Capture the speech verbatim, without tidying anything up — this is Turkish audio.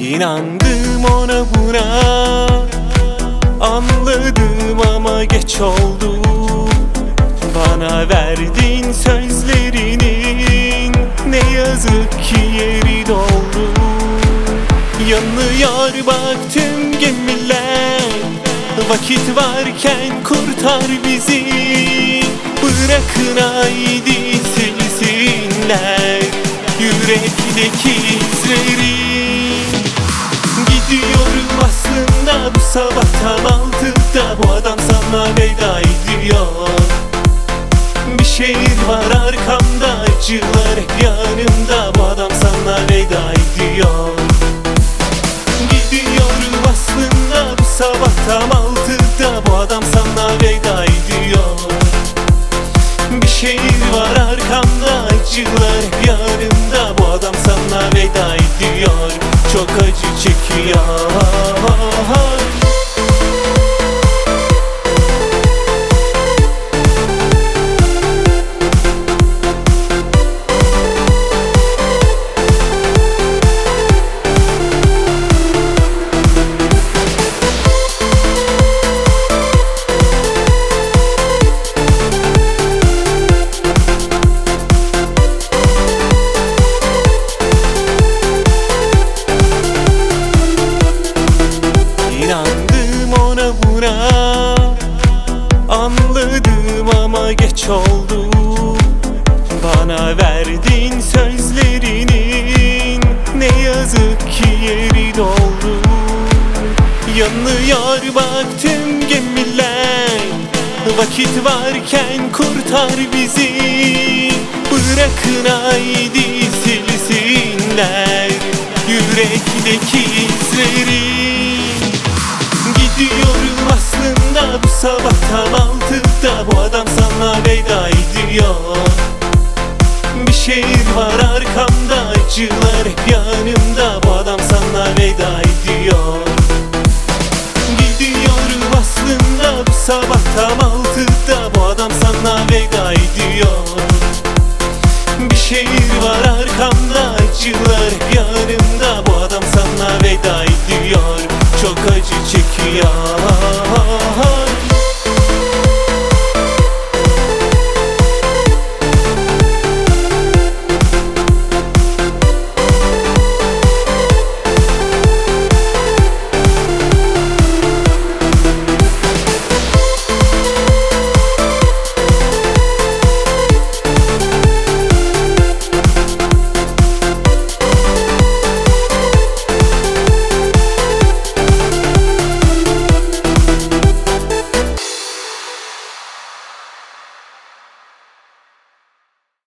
İnandım ona buna, anladım ama geç oldu. Bana verdiğin sözlerinin ne yazık ki yeri doldu. Yanıyor bak tüm gemiler, vakit varken kurtar bizi. Bırakın haydi silsinler yürekteki izleri. Gidiyorum aslında bu sabah tam altıda, bu adam sana veda ediyor. Bir şehir var arkamda, acılar hep yanımda, bu adam sana veda ediyor. Gidiyorum aslında bu sabah tam altıda, bu adam sana veda ediyor. Bir şehir var arkamda, acılar hep yanımda, bu adam sana veda ediyor. Çok acı çekiyor. Anladım ama geç oldu. Bana verdiğin sözlerinin ne yazık ki yeri doldu. Yanıyor bak tüm gemiler, vakit varken kurtar bizi. Bırakın haydi silsinler yürekteki izleri. Gidiyorum aslında bu sabah tam altıda, bu adam sana veda ediyor. Bir şehir var arkamda, acılar hep yanımda, bu adam sana veda ediyor. Gidiyorum aslında bu sabah tam altıda, bu adam sana veda ediyor. Bir şehir var arkamda, acılar hep yanımda, bu adam sana veda ediyor. Çok acı çekiyor.